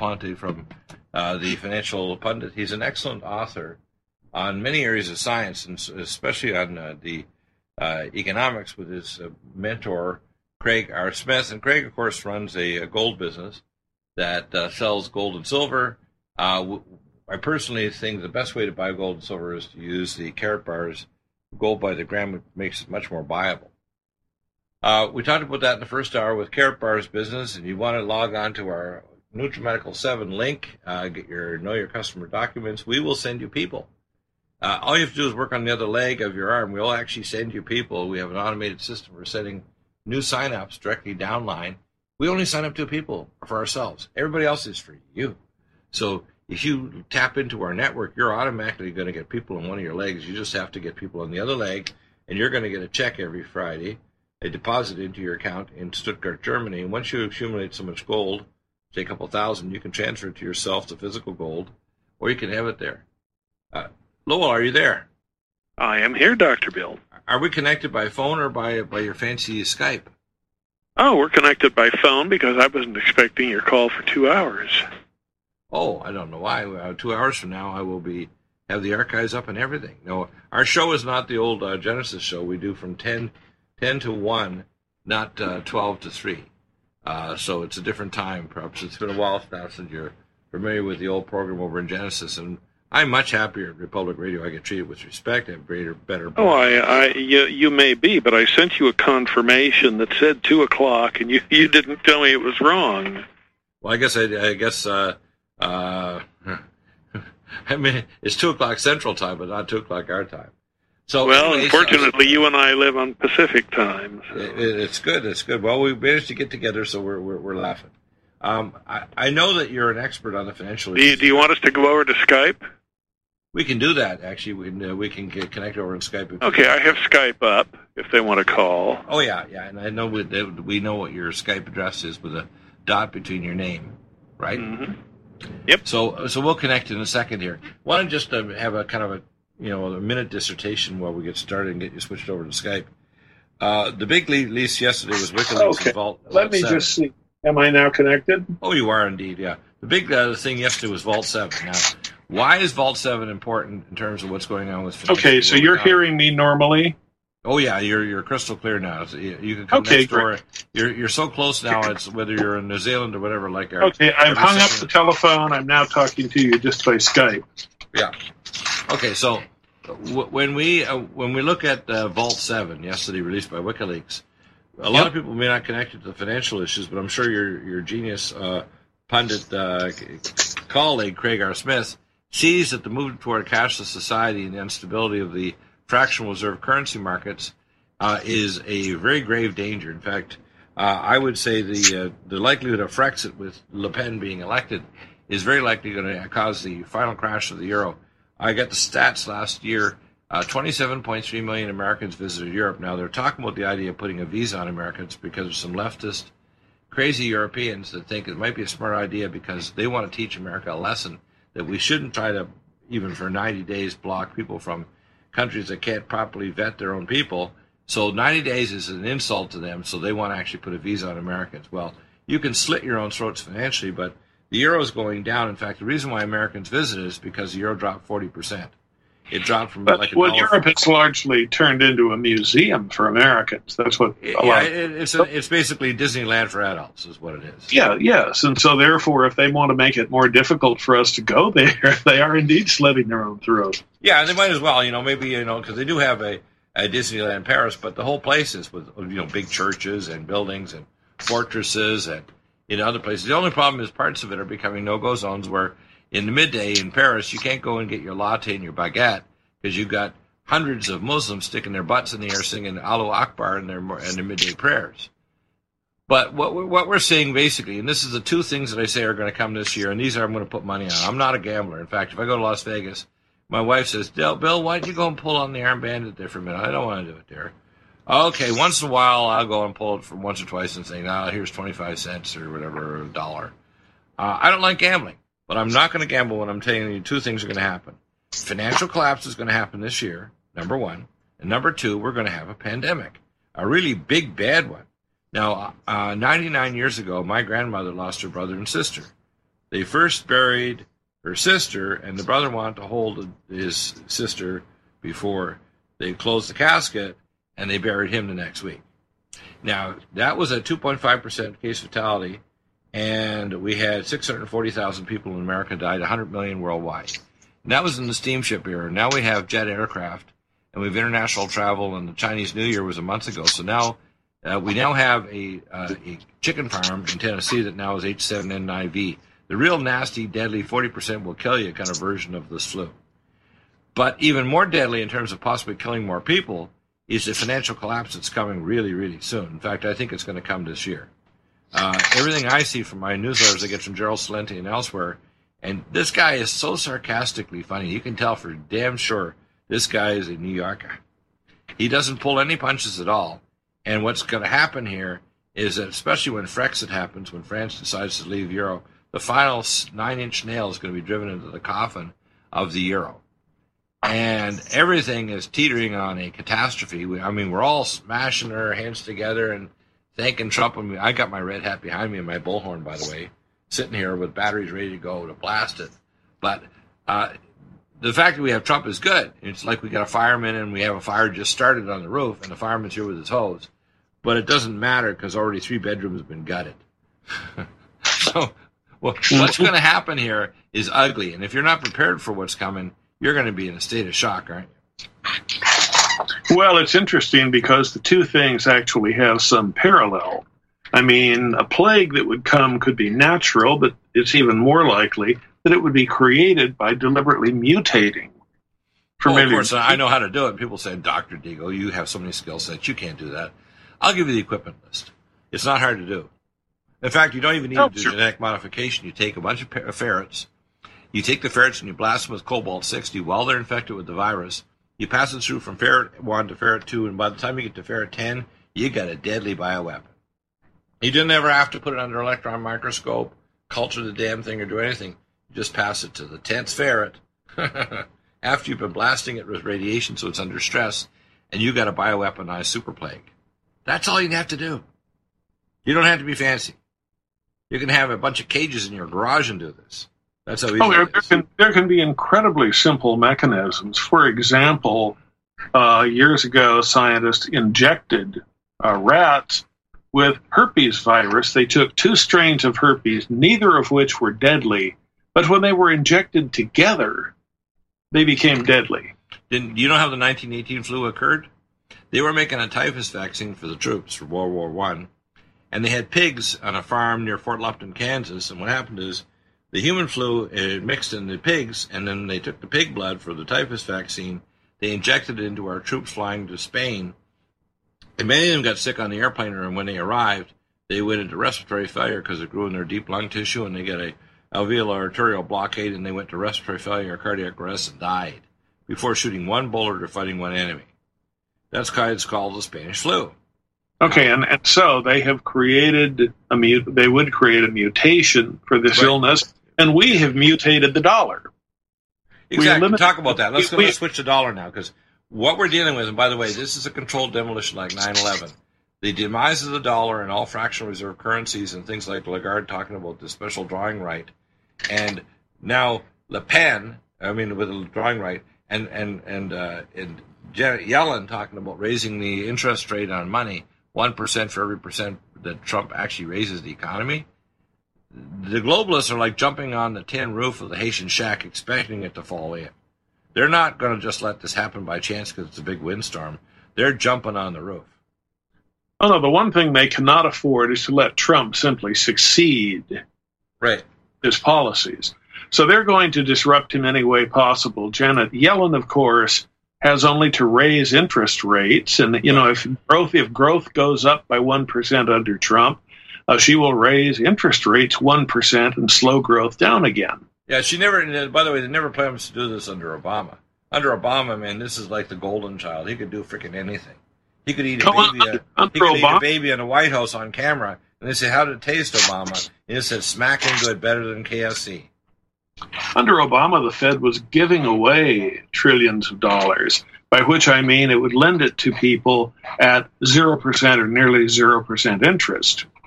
Ponte from the Financial Pundit. He's an excellent author on many areas of science, and especially on the economics with his mentor, Craig R. Smith. And Craig, of course, runs a gold business that sells gold and silver. I personally think the best way to buy gold and silver is to use the Karat bars, gold by the gram, which makes it much more viable. We talked about that in the first hour with Karat Bars business, and you want to log on to our NutriMedical 7 link, get your Know Your Customer documents. We will send you people. All you have to do is work on the other leg of your arm. We'll actually send you people. We have an automated system for sending new sign-ups directly downline. We only sign up 2 people for ourselves. Everybody else is for you. So if you tap into our network, you're automatically going to get people on one of your legs. You just have to get people on the other leg, and you're going to get a check every Friday, a deposit into your account in Stuttgart, Germany. And once you accumulate so much gold, say a couple thousand, you can transfer it to yourself to physical gold, or you can have it there. Lowell, are you there? I am here, Dr. Bill. Are we connected by phone or by your fancy Skype? Oh, we're connected by phone because I wasn't expecting your call for 2 hours. Oh, I don't know why. 2 hours from now, I will have the archives up and everything. No, our show is not the old Genesis show. We do from 10 to 1, not 12 to 3. So it's a different time. Perhaps it's been a while now since you're familiar with the old program over in Genesis. And I'm much happier at Republic Radio. I get treated with respect. I have better. Oh, you may be, but I sent you a confirmation that said 2 o'clock, and you didn't tell me it was wrong. Well, I guess I mean, it's 2 o'clock Central Time, but not 2 o'clock our time. So, well, unfortunately, you and I live on Pacific Time. So. It's good. It's good. Well, we managed to get together, so we're laughing. I know that you're an expert on the financial. Do you want us to go over to Skype? We can do that. Actually, we can get connected over on Skype. Okay, I have Skype up if they want to call. Oh yeah, and I know we know what your Skype address is with a dot between your name, right? Mm-hmm. Yep. So we'll connect in a second here. Why don't just have a kind of a minute dissertation while we get started and get you switched over to Skype. The big release yesterday was WikiLeaks and Vault. Let me just see. Am I now connected? Oh, you are indeed. Yeah. The big thing yesterday was Vault 7. Now, why is Vault 7 important in terms of what's going on with? Okay, so you're hearing me normally. Oh yeah, you're crystal clear now. So you can come next door. You're so close now. It's whether you're in New Zealand or whatever. Okay, I've hung up the telephone. I'm now talking to you just by Skype. Yeah. Okay, so when we look at Vault 7 yesterday, released by WikiLeaks, a lot of people may not connect it to the financial issues, but I'm sure your genius pundit colleague Craig R. Smith sees that the move toward a cashless society and the instability of the fractional reserve currency markets is a very grave danger. In fact, I would say the likelihood of Frexit with Le Pen being elected is very likely going to cause the final crash of the euro. I got the stats last year. 27.3 million Americans visited Europe. Now, they're talking about the idea of putting a visa on Americans because of some leftist, crazy Europeans that think it might be a smart idea because they want to teach America a lesson that we shouldn't try to, even for 90 days, block people from countries that can't properly vet their own people. So 90 days is an insult to them, so they want to actually put a visa on Americans. Well, you can slit your own throats financially, but the euro is going down. In fact, the reason why Americans visit is because the euro dropped 40%. It dropped from Europe has largely turned into a museum for Americans. That's what. It's basically Disneyland for adults, is what it is. Yeah, yes, and so therefore, if they want to make it more difficult for us to go there, they are indeed slitting their own throat. Yeah, and they might as well. Maybe because they do have a Disneyland Paris, but the whole place is with big churches and buildings and fortresses and other places. The only problem is parts of it are becoming no-go zones where. In the midday in Paris, you can't go and get your latte and your baguette because you've got hundreds of Muslims sticking their butts in the air singing Allahu Akbar in their midday prayers. But what we're seeing basically, and this is the 2 things that I say are going to come this year, and these are I'm going to put money on. I'm not a gambler. In fact, if I go to Las Vegas, my wife says, Bill, why don't you go and pull on the armband there for a minute? I don't want to do it there. Okay, once in a while I'll go and pull it for once or twice and say, here's 25 cents or whatever, or $1. I don't like gambling. But I'm not going to gamble when I'm telling you 2 things are going to happen. Financial collapse is going to happen this year, number 1. And number 2, we're going to have a pandemic, a really big, bad one. Now, 99 years ago, my grandmother lost her brother and sister. They first buried her sister, and the brother wanted to hold his sister before they closed the casket, and they buried him the next week. Now, that was a 2.5% case fatality, and we had 640,000 people in America died, 100 million worldwide. And that was in the steamship era. Now we have jet aircraft, and we have international travel, and the Chinese New Year was a month ago. So now we now have a chicken farm in Tennessee that now is H7N9V. The real nasty, deadly, 40% will kill you kind of version of this flu. But even more deadly in terms of possibly killing more people is the financial collapse that's coming really, really soon. In fact, I think it's going to come this year. Everything I see from my newsletters I get from Gerald Celente and elsewhere, and this guy is so sarcastically funny. You can tell for damn sure this guy is a New Yorker. He doesn't pull any punches at all. And what's going to happen here is that, especially when Frexit happens, when France decides to leave Euro, the final 9-inch nail is going to be driven into the coffin of the Euro. And everything is teetering on a catastrophe. We're all smashing our hands together and thanking Trump. I got my red hat behind me and my bullhorn, by the way, sitting here with batteries ready to go to blast it. But the fact that we have Trump is good. It's like we got a fireman and we have a fire just started on the roof and the fireman's here with his hose. But it doesn't matter because already 3 bedrooms have been gutted. So what's going to happen here is ugly. And if you're not prepared for what's coming, you're going to be in a state of shock, aren't you? Well, it's interesting because the two things actually have some parallel. I mean, a plague that would come could be natural, but it's even more likely that it would be created by deliberately mutating. Of course, I know how to do it. People say, Dr. Deagle, you have so many skill sets, you can't do that. I'll give you the equipment list. It's not hard to do. In fact, you don't even need to do genetic modification. You take a bunch of ferrets. You take the ferrets and you blast them with cobalt-60 while they're infected with the virus. You pass it through from ferret 1 to ferret 2, and by the time you get to ferret 10, you got a deadly bioweapon. You didn't ever have to put it under an electron microscope, culture the damn thing, or do anything. You just pass it to the 10th ferret after you've been blasting it with radiation so it's under stress, and you got a bioweaponized super plague. That's all you have to do. You don't have to be fancy. You can have a bunch of cages in your garage and do this. That's how easy it is. There can be incredibly simple mechanisms. For example, years ago, scientists injected rats with herpes virus. They took 2 strains of herpes, neither of which were deadly, but when they were injected together, they became deadly. You know how the 1918 flu occurred? They were making a typhus vaccine for the troops for World War I, and they had pigs on a farm near Fort Lupton, Kansas, and what happened is the human flu mixed in the pigs, and then they took the pig blood for the typhus vaccine. They injected it into our troops flying to Spain, and many of them got sick on the airplane, and when they arrived, they went into respiratory failure because it grew in their deep lung tissue, and they got a alveolar arterial blockade, and they went to respiratory failure or cardiac arrest and died before shooting one bullet or fighting one enemy. That's why it's called the Spanish flu. Okay, and so they have created they would create a mutation for this illness, and we have mutated the dollar. Exactly. Talk about that. Let's switch to dollar now, because what we're dealing with, and by the way, this is a controlled demolition like 9/11. The demise of the dollar and all fractional reserve currencies and things like Lagarde talking about the special drawing right, and now Le Pen, with the drawing right, and Janet Yellen talking about raising the interest rate on money 1% for every percent that Trump actually raises the economy. The globalists are like jumping on the tin roof of the Haitian shack expecting it to fall in. They're not going to just let this happen by chance because it's a big windstorm. They're jumping on the roof. Oh, no, the one thing they cannot afford is to let Trump simply succeed his policies. So they're going to disrupt him any way possible. Janet Yellen, of course, has only to raise interest rates. And, if growth goes up by 1% under Trump, she will raise interest rates 1% and slow growth down again. Yeah, by the way, they never planned to do this under Obama. Under Obama, man, this is like the golden child. He could do freaking anything. He could eat a baby in the White House on camera. And they say, how did it taste, Obama? And he said, smacking good, better than KFC. Under Obama, the Fed was giving away trillions of dollars, by which I mean it would lend it to people at 0% or nearly 0% interest.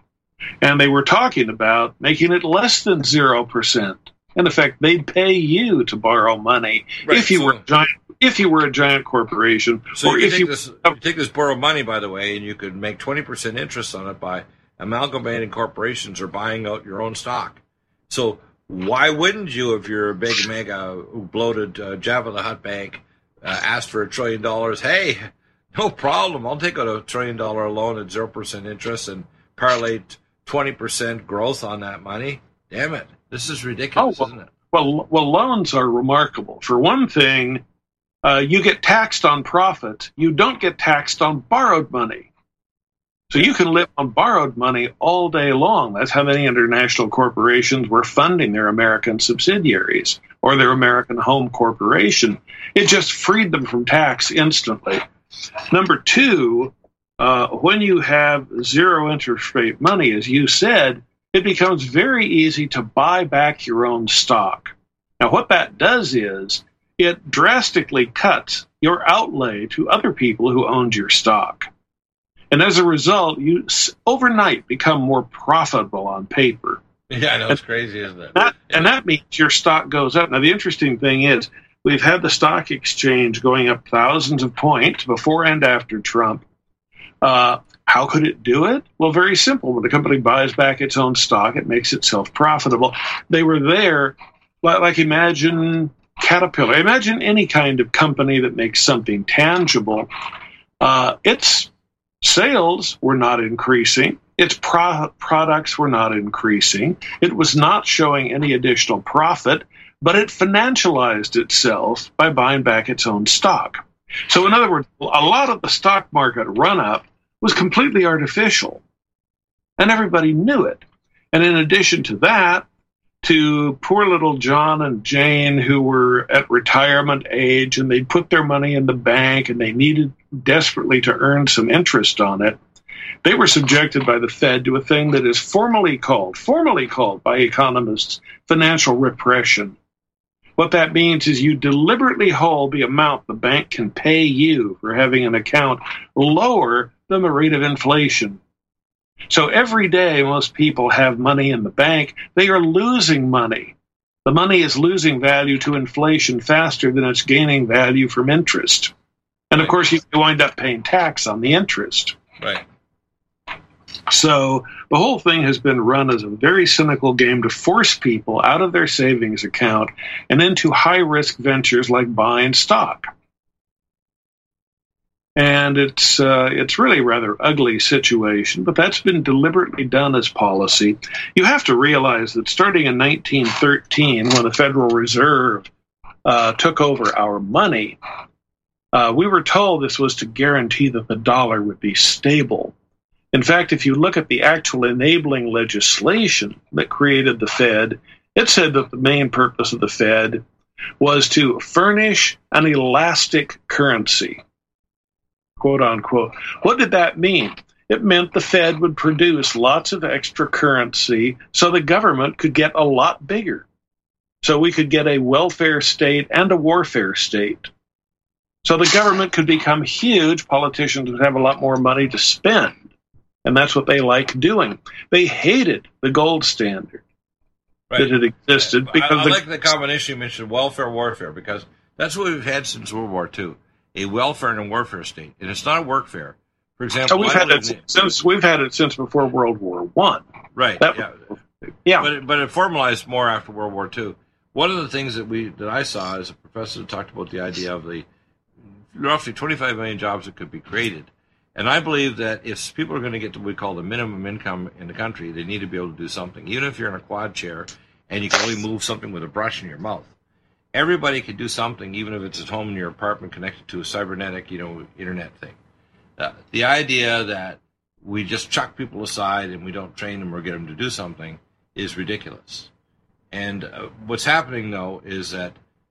And they were talking about making it less than 0%. In effect, they'd pay you to borrow money if you were a giant corporation. So or you take this borrowed money, by the way, and you could make 20% interest on it by amalgamating corporations or buying out your own stock. So why wouldn't you, if you're a big, mega, bloated Java the Hutt bank, ask for $1 trillion? Hey, no problem. I'll take out $1 trillion loan at 0% interest and parlay 20% growth on that money. Damn it. This is ridiculous, isn't it? Well, loans are remarkable. For one thing, you get taxed on profit. You don't get taxed on borrowed money. So you can live on borrowed money all day long. That's how many international corporations were funding their American subsidiaries or their American home corporation. It just freed them from tax instantly. Number two, when you have zero interest rate money, as you said, it becomes very easy to buy back your own stock. Now, what that does is it drastically cuts your outlay to other people who owned your stock. And as a result, you overnight become more profitable on paper. Yeah, I know, it's crazy, isn't it? And that means your stock goes up. Now, the interesting thing is we've had the stock exchange going up thousands of points before and after Trump. How could it do it? Well, very simple. When the company buys back its own stock, it makes itself profitable. They were there, like imagine Caterpillar. Imagine any kind of company that makes something tangible. Its sales were not increasing. Its products were not increasing. It was not showing any additional profit, but it financialized itself by buying back its own stock. So in other words, a lot of the stock market run-up was completely artificial, and everybody knew it. And in addition to that, to poor little John and Jane who were at retirement age and they put their money in the bank and they needed desperately to earn some interest on it, they were subjected by the Fed to a thing that is formally called by economists, financial repression. What that means is you deliberately hold the amount the bank can pay you for having an account lower than the rate of inflation. So every day most people have money in the bank, they are losing money. The money is losing value to inflation faster than it's gaining value from interest. And of course, you wind up paying tax on the interest. Right. So the whole thing has been run as a very cynical game to force people out of their savings account and into high-risk ventures like buying stock. And it's really a rather ugly situation, but that's been deliberately done as policy. You have to realize that starting in 1913, when the Federal Reserve took over our money, we were told this was to guarantee that the dollar would be stable. In fact, if you look at the actual enabling legislation that created the Fed, it said that the main purpose of the Fed was to furnish an elastic currency, quote unquote. What did that mean? It meant the Fed would produce lots of extra currency so the government could get a lot bigger. So we could get a welfare state and a warfare state. So the government could become huge, politicians would have a lot more money to spend. And that's what they like doing. They hated the gold standard that had existed. Because I like the combination you mentioned, welfare, warfare, because that's what we've had since World War II, a welfare and a warfare state. And it's not a workfare. For example, we've had it since before World War I. Right. Yeah. But it formalized more after World War II. One of the things that I saw as a professor that talked about the idea of the roughly 25 million jobs that could be created. And I believe that if people are going to get to what we call the minimum income in the country, they need to be able to do something. Even if you're in a quad chair and you can only move something with a brush in your mouth, everybody can do something, even if it's at home in your apartment connected to a cybernetic, internet thing. The idea that we just chuck people aside and we don't train them or get them to do something is ridiculous. And what's happening, though, is that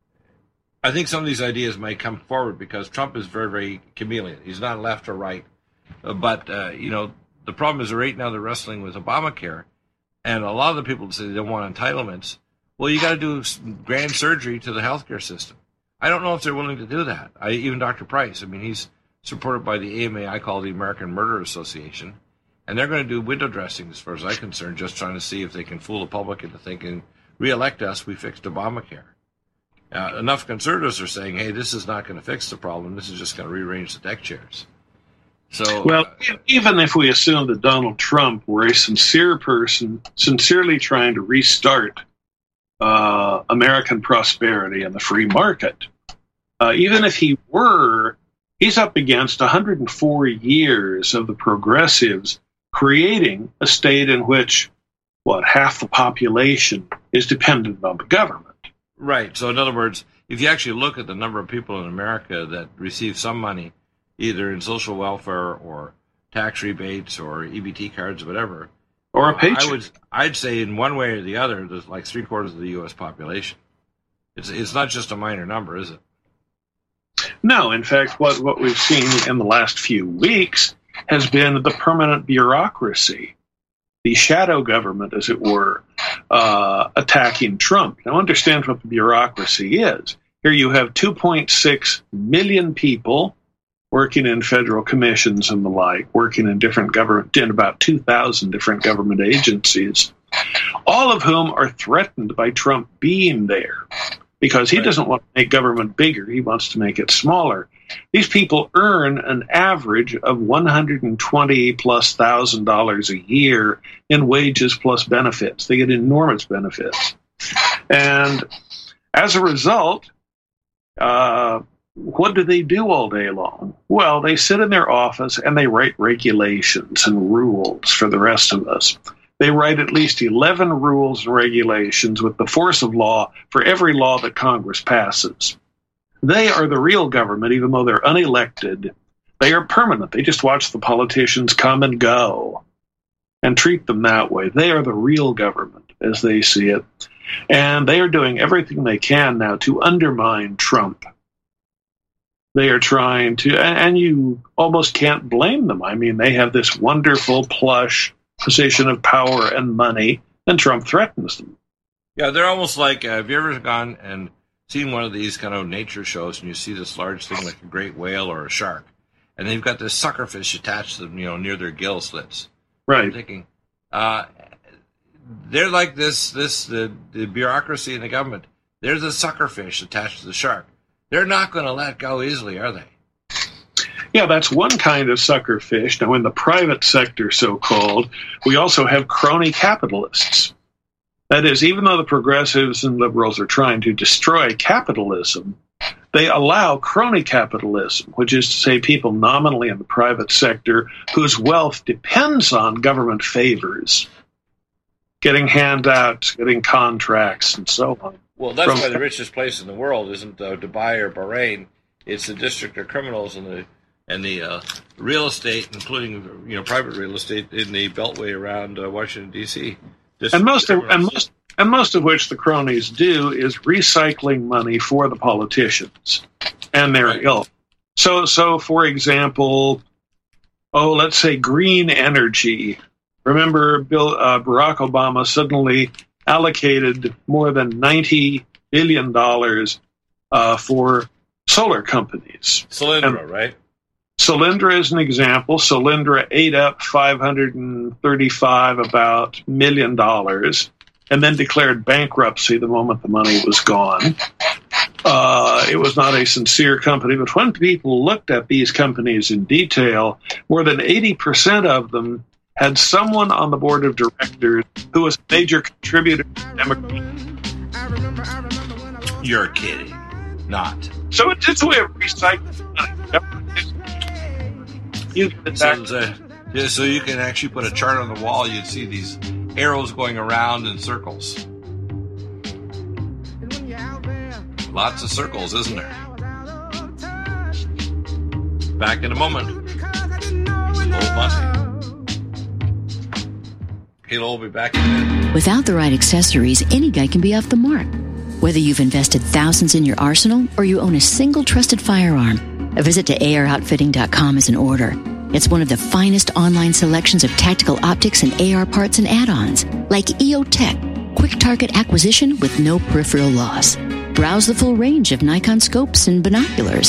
I think some of these ideas may come forward because Trump is very, very chameleon. He's not left or right. But the problem is right now they're wrestling with Obamacare. And a lot of the people say they don't want entitlements. Well, you got to do grand surgery to the healthcare system. I don't know if they're willing to do that. Even Dr. Price, he's supported by the AMA, I call the American Murder Association. And they're going to do window dressing, as far as I'm concerned, just trying to see if they can fool the public into thinking, re-elect us, we fixed Obamacare. Enough conservatives are saying, hey, this is not going to fix the problem. This is just going to rearrange the deck chairs. So, well, even if we assume that Donald Trump were a sincere person, sincerely trying to restart American prosperity and the free market, even if he were, he's up against 104 years of the progressives creating a state in which, half the population is dependent on the government. Right. So in other words, if you actually look at the number of people in America that receive some money, either in social welfare or tax rebates or EBT cards or whatever, or a paycheck, I'd say in one way or the other, there's like 3/4 of the U.S. population. It's not just a minor number, is it? No. In fact, what we've seen in the last few weeks has been the permanent bureaucracy, the shadow government, as it were, attacking Trump. Now, understand what the bureaucracy is. Here you have 2.6 million people working in federal commissions and the like, working in in about 2,000 different government agencies, all of whom are threatened by Trump being there, because he doesn't want to make government bigger. He wants to make it smaller. These people earn an average of $120,000+ a year in wages plus benefits. They get enormous benefits. And as a result, what do they do all day long? Well, they sit in their office and they write regulations and rules for the rest of us. They write at least 11 rules and regulations with the force of law for every law that Congress passes. They are the real government, even though they're unelected. They are permanent. They just watch the politicians come and go and treat them that way. They are the real government, as they see it. And they are doing everything they can now to undermine Trump. They are trying to, and you almost can't blame them. I mean, they have this wonderful, plush position of power and money, and Trump threatens them. Yeah, they're almost like, have you ever gone and seen one of these kind of nature shows and you see this large thing like a great whale or a shark, and they've got this suckerfish attached to them, near their gill slits. Right. I'm thinking, they're like the bureaucracy in the government. They're the suckerfish attached to the shark. They're not going to let go easily, are they? Yeah, that's one kind of suckerfish. Now, in the private sector, so-called, we also have crony capitalists. That is, even though the progressives and liberals are trying to destroy capitalism, they allow crony capitalism, which is to say people nominally in the private sector whose wealth depends on government favors, getting handouts, getting contracts, and so on. Well, that's why the richest place in the world isn't Dubai or Bahrain. It's the District of Criminals and the real estate, including private real estate in the Beltway around Washington D.C. And most of which the cronies do is recycling money for the politicians and their ilk. So for example, let's say green energy. Remember, Barack Obama suddenly allocated more than $90 billion for solar companies. Solyndra, right? Solyndra is an example. Solyndra ate up $535 million and then declared bankruptcy the moment the money was gone. It was not a sincere company, but when people looked at these companies in detail, more than 80% of them had someone on the board of directors who was a major contributor to Democrats. You're kidding. Not. So it's a way of recycling money. So you can actually put a chart on the wall. You'd see these arrows going around in circles. Lots of circles, isn't there? Back in a moment. Old Monty. He'll be back in a minute. Without the right accessories, any guy can be off the mark. Whether you've invested thousands in your arsenal or you own a single trusted firearm, a visit to AROutfitting.com is in order. It's one of the finest online selections of tactical optics and AR parts and add-ons, like EOTech, quick target acquisition with no peripheral loss. Browse the full range of Nikon scopes and binoculars.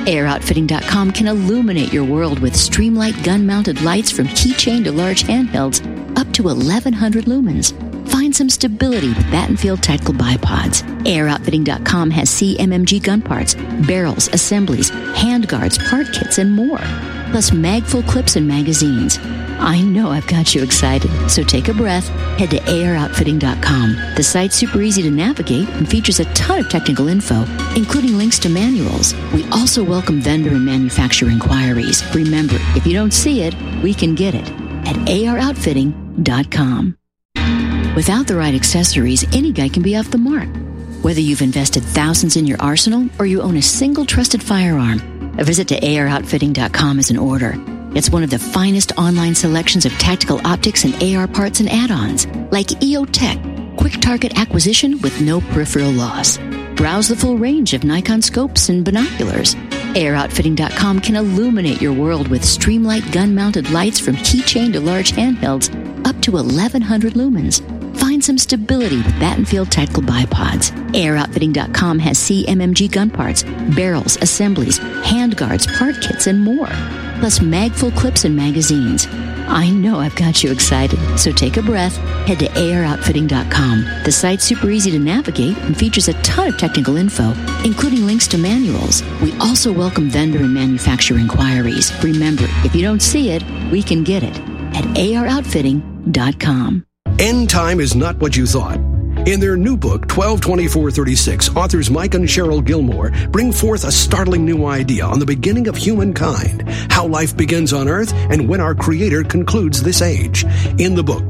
AirOutfitting.com can illuminate your world with Streamlight gun-mounted lights from keychain to large handhelds up to 1,100 lumens. Find some stability with Battenfield Tactical Bipods. AirOutfitting.com has CMMG gun parts, barrels, assemblies, handguards, part kits, and more. Plus magful clips and magazines. I know I've got you excited, so take a breath. Head to AirOutfitting.com. The site's super easy to navigate and features a ton of technical info, including links to manuals. We also welcome vendor and manufacturer inquiries. Remember, if you don't see it, we can get it at AROutfitting.com. Without the right accessories, any guy can be off the mark. Whether you've invested thousands in your arsenal or you own a single trusted firearm, a visit to AROutfitting.com is in order. It's one of the finest online selections of tactical optics and AR parts and add-ons, like EOTech, quick target acquisition with no peripheral loss. Browse the full range of Nikon scopes and binoculars. AirOutfitting.com can illuminate your world with Streamlight gun-mounted lights from keychain to large handhelds up to 1,100 lumens. Find some stability with Battenfield Tactical Bipods. AirOutfitting.com has CMMG gun parts, barrels, assemblies, handguards, part kits, and more. Plus magful clips and magazines. I know I've got you excited, so take a breath. Head to AROutfitting.com. The site's super easy to navigate and features a ton of technical info, including links to manuals. We also welcome vendor and manufacturer inquiries. Remember, if you don't see it, we can get it at AROutfitting.com. End time is not what you thought. In their new book, 122436, authors Mike and Cheryl Gilmore bring forth a startling new idea on the beginning of humankind, how life begins on Earth, and when our Creator concludes this age. In the book,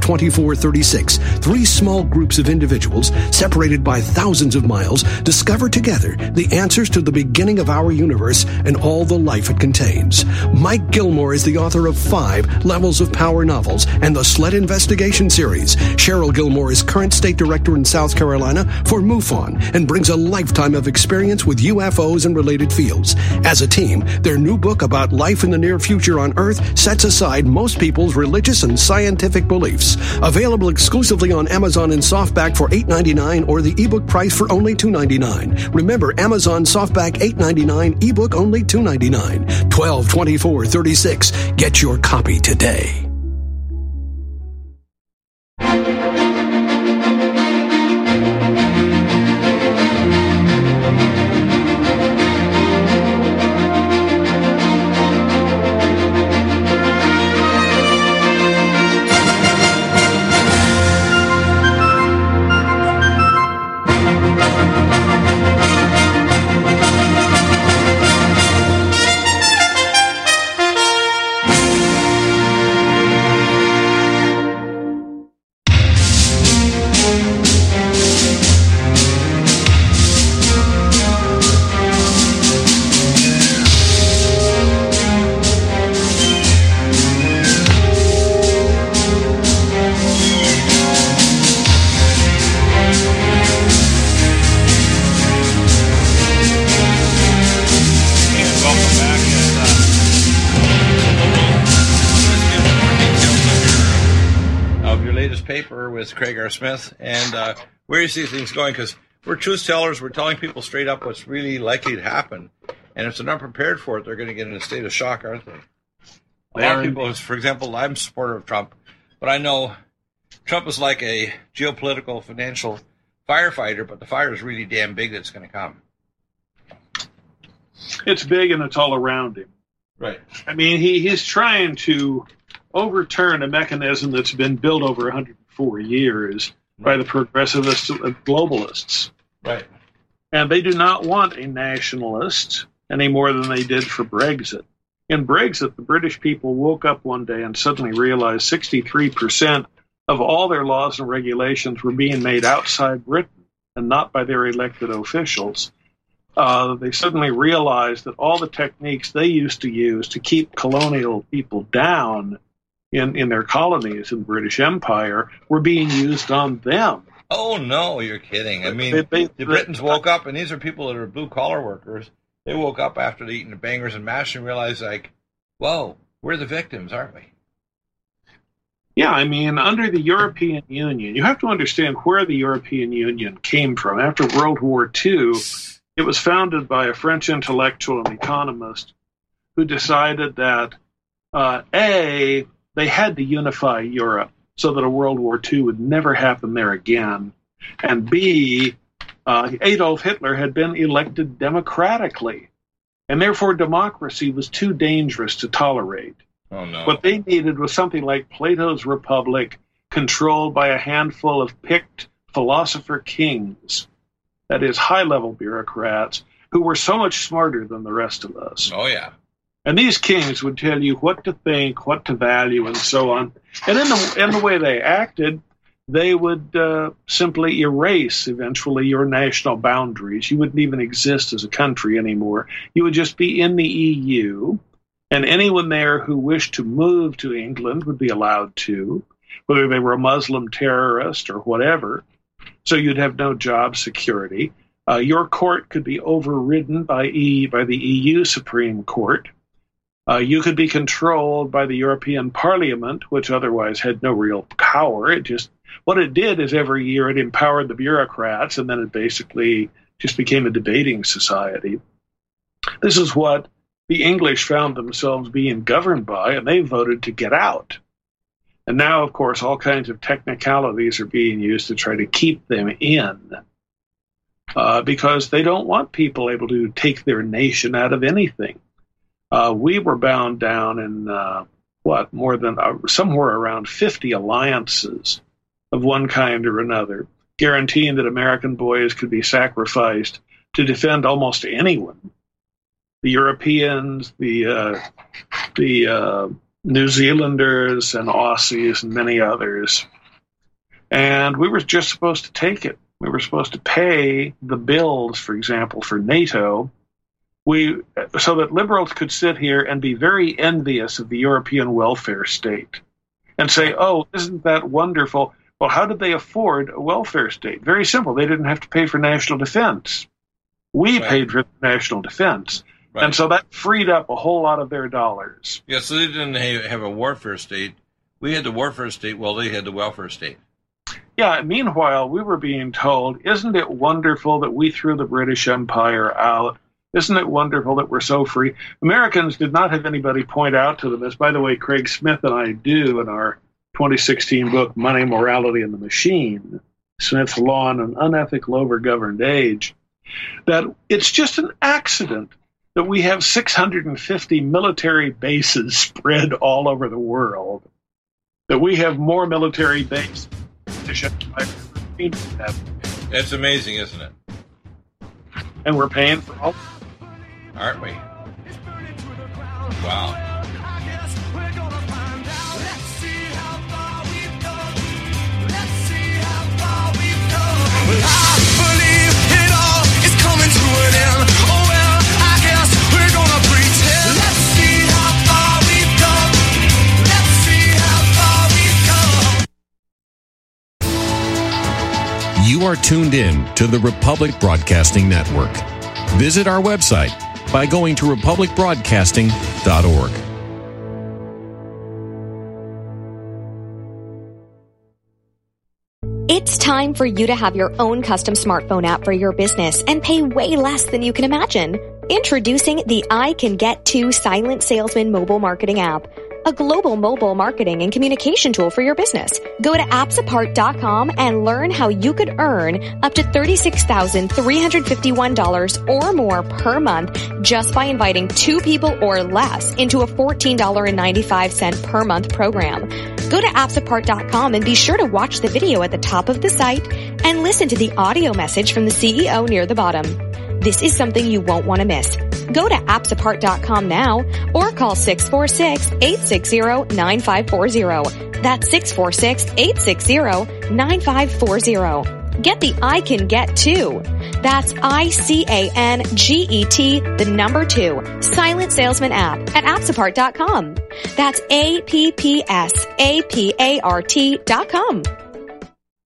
122436, three small groups of individuals, separated by thousands of miles, discover together the answers to the beginning of our universe and all the life it contains. Mike Gilmore is the author of 5 Levels of Power novels and the Sled Investigation series. Cheryl Gilmore is current state director in South Carolina for MUFON and brings a lifetime of experience with UFOs and related fields. As a team, their new book about life in the near future on Earth sets aside most people's religious and scientific beliefs. Available exclusively on Amazon in softback for $8.99 or the ebook price for only $2.99. Remember, Amazon softback $8.99, ebook only $2.99. 122436. Get your copy today. With Craig R. Smith, and where you see things going, because we're truth tellers. We're telling people straight up what's really likely to happen, and if they're not prepared for it, they're going to get in a state of shock, aren't they? A lot of people, for example, I'm a supporter of Trump, but I know Trump is like a geopolitical, financial firefighter, but the fire is really damn big that's going to come. It's big and it's all around him. Right. I mean, he's trying to overturn a mechanism that's been built over 104 years by the progressivists and globalists. Right. And they do not want a nationalist any more than they did for Brexit. In Brexit, the British people woke up one day and suddenly realized 63% of all their laws and regulations were being made outside Britain and not by their elected officials. They suddenly realized that all the techniques they used to use to keep colonial people down in their colonies in the British Empire were being used on them. Oh, no, you're kidding. I mean, the Britons woke up, and these are people that are blue-collar workers. They woke up after eating the bangers and mash and realized, like, whoa, we're the victims, aren't we? Yeah, I mean, under the European Union, you have to understand where the European Union came from. After World War II, It was founded by a French intellectual and economist who decided that, A, they had to unify Europe so that a World War II would never happen there again, and B, Adolf Hitler had been elected democratically, and therefore democracy was too dangerous to tolerate. Oh, no. What they needed was something like Plato's Republic, controlled by a handful of picked philosopher kings, that is, high-level bureaucrats, who were so much smarter than the rest of us. Oh, yeah. And these kings would tell you what to think, what to value, and so on. And in the way they acted, they would simply erase, eventually, your national boundaries. You wouldn't even exist as a country anymore. You would just be in the EU, and anyone there who wished to move to England would be allowed to, whether they were a Muslim terrorist or whatever. So you'd have no job security. Your court could be overridden by the EU Supreme Court. You could be controlled by the European Parliament, which otherwise had no real power. What it did is every year it empowered the bureaucrats, and then it basically just became a debating society. This is what the English found themselves being governed by, and they voted to get out. And now, of course, all kinds of technicalities are being used to try to keep them in, because they don't want people able to take their nation out of anything. We were bound down in, somewhere around 50 alliances of one kind or another, guaranteeing that American boys could be sacrificed to defend almost anyone. The Europeans, the New Zealanders and Aussies and many others. And we were just supposed to take it. We were supposed to pay the bills, for example, for NATO, so that liberals could sit here and be very envious of the European welfare state and say, oh, isn't that wonderful? Well, how did they afford a welfare state? Very simple. They didn't have to pay for national defense. We paid for national defense. Right. And so that freed up a whole lot of their dollars. Yeah, so they didn't have a warfare state. We had the warfare state while they had the welfare state. Yeah, meanwhile, we were being told, isn't it wonderful that we threw the British Empire out? Isn't it wonderful that we're so free? Americans did not have anybody point out to them, as, by the way, Craig Smith and I do in our 2016 book, Money, Morality, and the Machine, Smith's Law in an Unethical, Overgoverned Age, that it's just an accident that we have 650 military bases spread all over the world, that we have more military bases than That's amazing, isn't it? And we're paying for all. Aren't we? Wow. You are tuned in to the Republic Broadcasting Network. Visit our website by going to republicbroadcasting.org. It's time for you to have your own custom smartphone app for your business and pay way less than you can imagine. Introducing the I Can Get To Silent Salesman mobile marketing app, a global mobile marketing and communication tool for your business. Go to appsapart.com and learn how you could earn up to $36,351 or more per month just by inviting 2 people or less into a $14.95 per month program. Go to appsapart.com and be sure to watch the video at the top of the site and listen to the audio message from the CEO near the bottom. This is something you won't want to miss. Go to appsapart.com now or call 646-860-9540. That's 646-860-9540. Get the I Can Get To. That's ICANGET, the number 2, Silent Salesman app at appsapart.com. That's APPSAPART.com.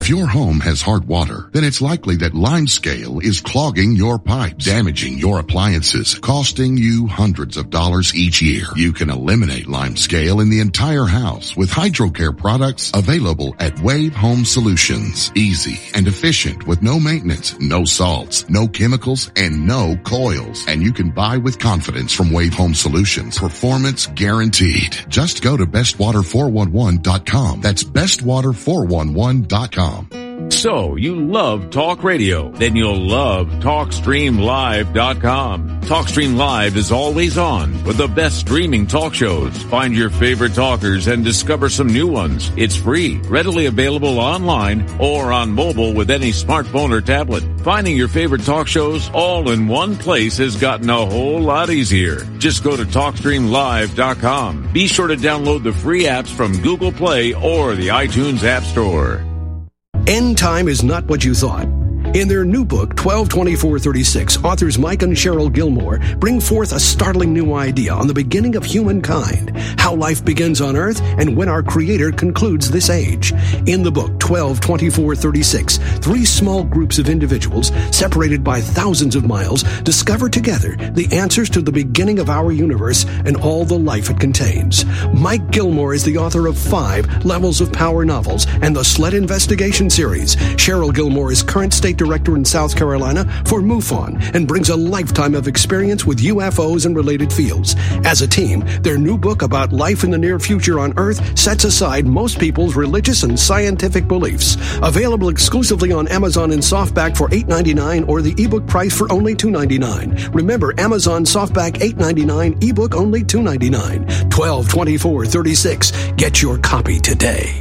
If your home has hard water, then it's likely that limescale is clogging your pipes, damaging your appliances, costing you hundreds of dollars each year. You can eliminate limescale in the entire house with HydroCare products available at Wave Home Solutions. Easy and efficient with no maintenance, no salts, no chemicals, and no coils. And you can buy with confidence from Wave Home Solutions. Performance guaranteed. Just go to bestwater411.com. That's bestwater411.com. So, you love talk radio? Then you'll love TalkStreamLive.com. TalkStream Live is always on with the best streaming talk shows. Find your favorite talkers and discover some new ones. It's free, readily available online or on mobile with any smartphone or tablet. Finding your favorite talk shows all in one place has gotten a whole lot easier. Just go to TalkStreamLive.com. Be sure to download the free apps from Google Play or the iTunes App Store. End time is not what you thought. In their new book, 122436, authors Mike and Cheryl Gilmore bring forth a startling new idea on the beginning of humankind, how life begins on Earth, and when our Creator concludes this age. In the book, 122436, three small groups of individuals, separated by thousands of miles, discover together the answers to the beginning of our universe and all the life it contains. Mike Gilmore is the author of 5 Levels of Power novels and the Sled Investigation series. Cheryl Gilmore is current state director in South Carolina for MUFON and brings a lifetime of experience with UFOs and related fields. As a team, their new book about life in the near future on Earth sets aside most people's religious and scientific beliefs. Available exclusively on Amazon in softback for $8.99 or the ebook price for only $2.99. Remember, Amazon softback $8.99, ebook only $2.99. 122436. Get your copy today.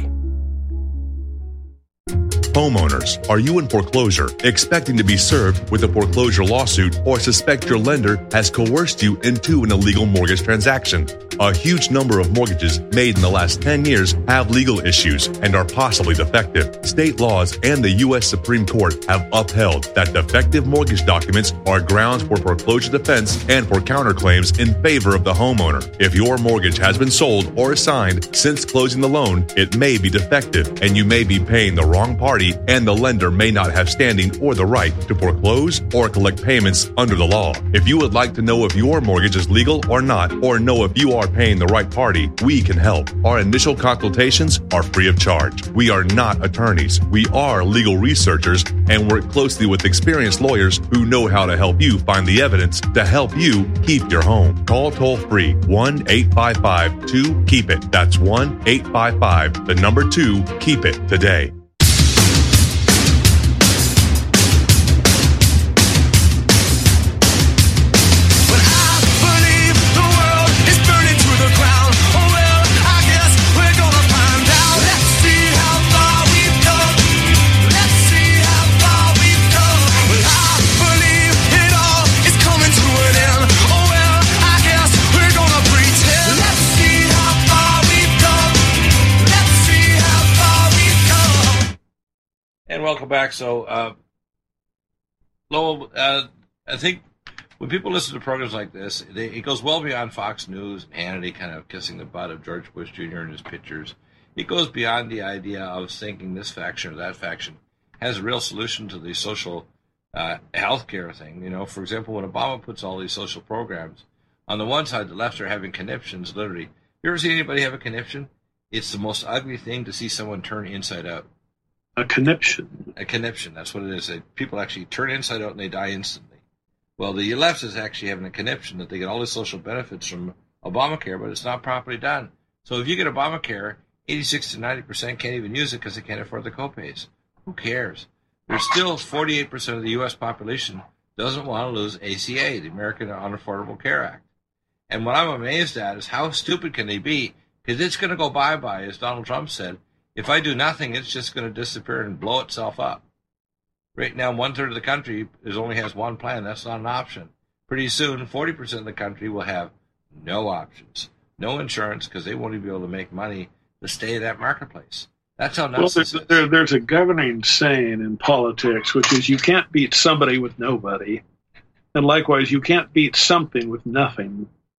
Homeowners, are you in foreclosure, expecting to be served with a foreclosure lawsuit, or suspect your lender has coerced you into an illegal mortgage transaction? A huge number of mortgages made in the last 10 years have legal issues and are possibly defective. State laws and the U.S. Supreme Court have upheld that defective mortgage documents are grounds for foreclosure defense and for counterclaims in favor of the homeowner. If your mortgage has been sold or assigned since closing the loan, it may be defective and you may be paying the wrong party, and the lender may not have standing or the right to foreclose or collect payments under the law. If you would like to know if your mortgage is legal or not, or know if you are paying the right party, we can help. Our initial consultations are free of charge. We are not attorneys. We are legal researchers and work closely with experienced lawyers who know how to help you find the evidence to help you keep your home. Call toll-free 1-855-2-KEEP-IT. That's 1-855-2-KEEP-IT today. Welcome back. So, Lowell, I think when people listen to programs like this, it goes well beyond Fox News and Hannity kind of kissing the butt of George Bush Jr. and his pictures. It goes beyond the idea of thinking this faction or that faction has a real solution to the social healthcare thing. You know, for example, when Obama puts all these social programs, on the one side, the left are having conniptions, literally. You ever see anybody have a conniption? It's the most ugly thing to see someone turn inside out. A conniption. A conniption, that's what it is. People actually turn inside out and they die instantly. Well, the left is actually having a conniption that they get all the social benefits from Obamacare, but it's not properly done. So if you get Obamacare, 86 to 90% can't even use it because they can't afford the copays. Who cares? There's still 48% of the U.S. population doesn't want to lose ACA, the American Unaffordable Care Act. And what I'm amazed at is how stupid can they be? Because it's going to go bye-bye, as Donald Trump said. If I do nothing, it's just going to disappear and blow itself up. Right now, 1/3 of the country only has one plan. That's not an option. Pretty soon, 40% of the country will have no options, no insurance, because they won't even be able to make money to stay in that marketplace. That's how nuts this is. There's a governing saying in politics, which is you can't beat somebody with nobody. And likewise, you can't beat something with nothing.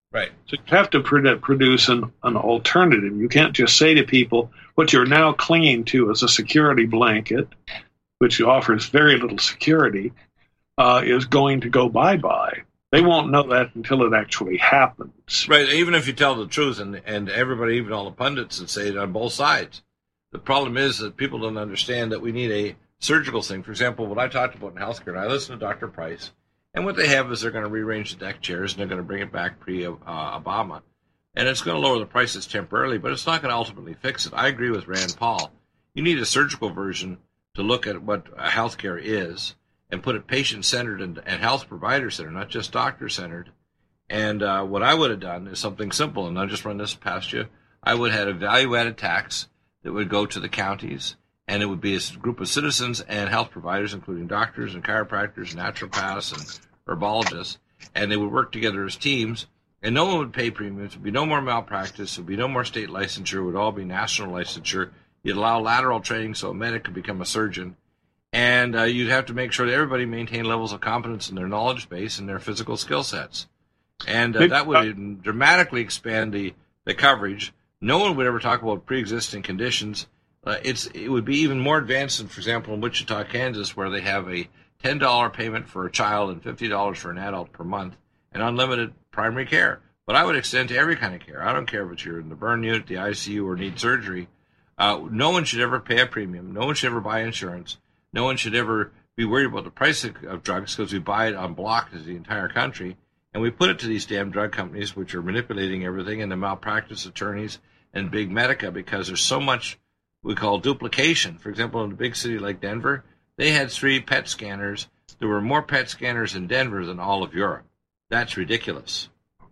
Right. So you have to produce an alternative. You can't just say to people, what you're now clinging to as a security blanket, which offers very little security, is going to go bye-bye. They won't know that until it actually happens. Right, even if you tell the truth, and everybody, even all the pundits, that say it on both sides. The problem is that people don't understand that we need a surgical thing. For example, what I talked about in healthcare, and I listened to Dr. Price, and what they have is they're going to rearrange the deck chairs, and they're going to bring it back pre-Obama. And it's going to lower the prices temporarily, but it's not going to ultimately fix it. I agree with Rand Paul. You need a surgical version to look at what healthcare is and put it patient-centered and health provider-centered, not just doctor-centered. And what I would have done is something simple, and I'll just run this past you. I would have had a value-added tax that would go to the counties, and it would be a group of citizens and health providers, including doctors and chiropractors, naturopaths, and herbologists, and they would work together as teams, and no one would pay premiums. There would be no more malpractice. There would be no more state licensure. It would all be national licensure. You'd allow lateral training so a medic could become a surgeon, and you'd have to make sure that everybody maintained levels of competence in their knowledge base and their physical skill sets. And that would dramatically expand the coverage. No one would ever talk about pre-existing conditions. It would be even more advanced than, for example, in Wichita, Kansas, where they have a $10 payment for a child and $50 for an adult per month and unlimited primary care. But I would extend to every kind of care. I don't care if you're in the burn unit, the ICU, or need surgery. No one should ever pay a premium. No one should ever buy insurance. No one should ever be worried about the price of drugs because we buy it on block as the entire country. And we put it to these damn drug companies, which are manipulating everything, and the malpractice attorneys and big medica, because there's so much we call duplication. For example, in a big city like Denver, they had 3 PET scanners. There were more PET scanners in Denver than all of Europe. That's ridiculous.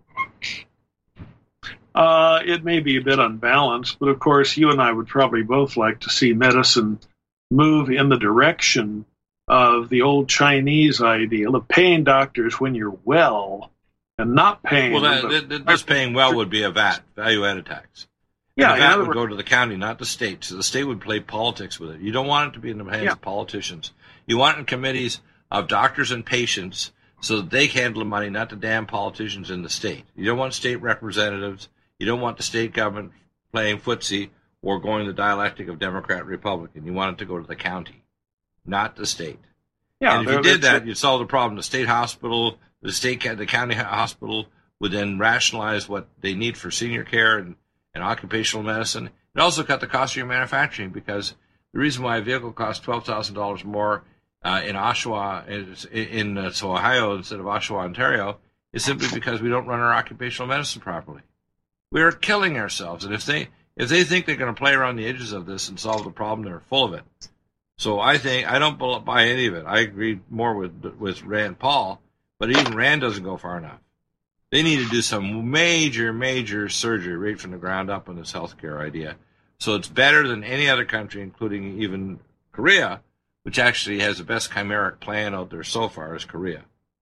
It may be a bit unbalanced, but of course, you and I would probably both like to see medicine move in the direction of the old Chinese ideal of paying doctors when you're well and not paying. Well, this paying well would be a VAT, value-added tax. And the VAT would go to the county, not the state. So the state would play politics with it. You don't want it to be in the hands of politicians. You want it in committees of doctors and patients so that they handle the money, not the damn politicians in the state. You don't want state representatives. You don't want the state government playing footsie or going the dialectic of Democrat Republican. You want it to go to the county, not the state. Yeah, and if you did that, you'd solve the problem. The state hospital, the county hospital would then rationalize what they need for senior care and occupational medicine. It also cut the cost of your manufacturing, because the reason why a vehicle costs $12,000 more in Oshawa, in Ohio, instead of Oshawa, Ontario, is simply because we don't run our occupational medicine properly. We are killing ourselves, and if they think they're going to play around the edges of this and solve the problem, they're full of it. So I don't buy any of it. I agree more with Rand Paul, but even Rand doesn't go far enough. They need to do some major surgery right from the ground up on this healthcare idea. So it's better than any other country, including even Korea, which actually has the best chimeric plan out there so far, is Korea.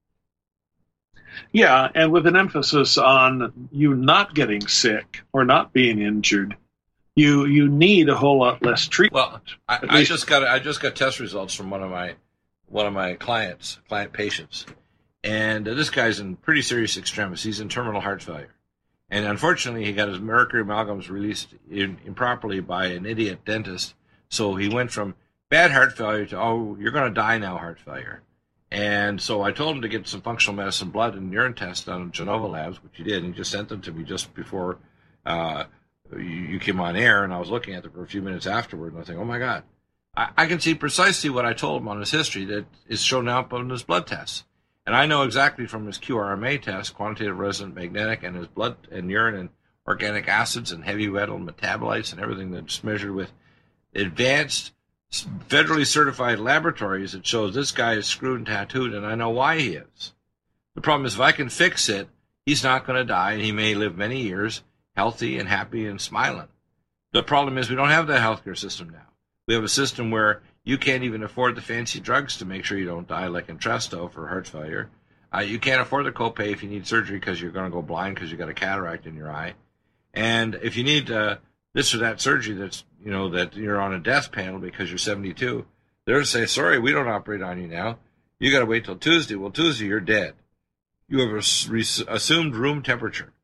Yeah, and with an emphasis on you not getting sick or not being injured, you need a whole lot less treatment. Well, I just got test results from one of my client patients. And this guy's in pretty serious extremis. He's in terminal heart failure. And unfortunately, he got his mercury amalgams released improperly by an idiot dentist. So he went from bad heart failure to, oh, you're going to die now heart failure. And so I told him to get some functional medicine blood and urine tests done at Genova Labs, which he did. And he just sent them to me just before you came on air. And I was looking at them for a few minutes afterward. And I was thinking, oh, my God. I can see precisely what I told him on his history that is shown up on his blood tests. And I know exactly from his QRMA test, quantitative resonant magnetic, and his blood and urine and organic acids and heavy metal metabolites and everything that's measured with advanced, federally certified laboratories that shows this guy is screwed and tattooed, and I know why he is. The problem is if I can fix it, he's not going to die, and he may live many years healthy and happy and smiling. The problem is we don't have that healthcare system now. We have a system where you can't even afford the fancy drugs to make sure you don't die, like Entresto for heart failure. You can't afford the copay if you need surgery because you're going to go blind because you got a cataract in your eye. And if you need this or that surgery that you're on a death panel because you're 72, they're going to say, sorry, we don't operate on you now. You got to wait till Tuesday. Well, Tuesday, you're dead. You have assumed room temperature.